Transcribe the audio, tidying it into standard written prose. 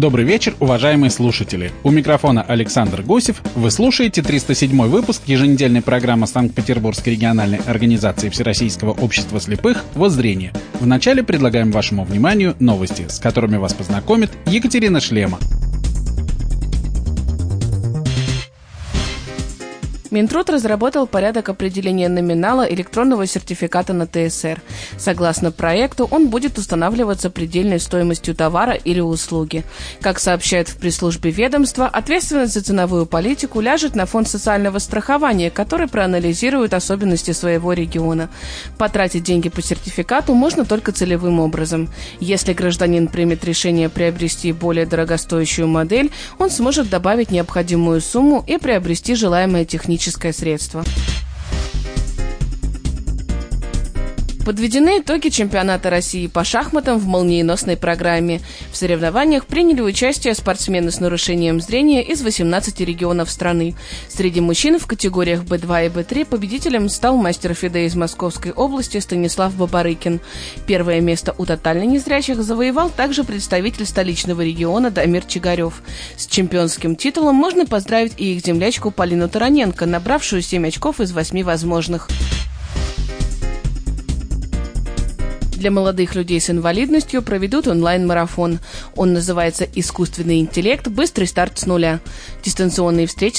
Добрый вечер, уважаемые слушатели. У микрофона Александр Гусев. Вы слушаете 307-й выпуск еженедельной программы Санкт-Петербургской региональной организации Всероссийского общества слепых «Воззрение». Вначале предлагаем вашему вниманию новости, с которыми вас познакомит Екатерина Шлема. Минтруд разработал порядок определения номинала электронного сертификата на ТСР. Согласно проекту, он будет устанавливаться предельной стоимостью товара или услуги. Как сообщают в пресс-службе ведомства, ответственность за ценовую политику ляжет на Фонд социального страхования, который проанализирует особенности своего региона. Потратить деньги по сертификату можно только целевым образом. Если гражданин примет решение приобрести более дорогостоящую модель, он сможет добавить необходимую сумму и приобрести желаемое техническое средство. Подведены итоги чемпионата России по шахматам в молниеносной программе. В соревнованиях приняли участие спортсмены с нарушением зрения из 18 регионов страны. Среди мужчин в категориях Б2 и Б3 победителем стал мастер ФИДЕ из Московской области Станислав Бабарыкин. Первое место у тотально незрячих завоевал также представитель столичного региона Дамир Чигарев. С чемпионским титулом можно поздравить и их землячку Полину Тараненко, набравшую 7 очков из 8 возможных. Для молодых людей с инвалидностью проведут онлайн-марафон. Он называется «Искусственный интеллект. Быстрый старт с нуля». Дистанционные встречи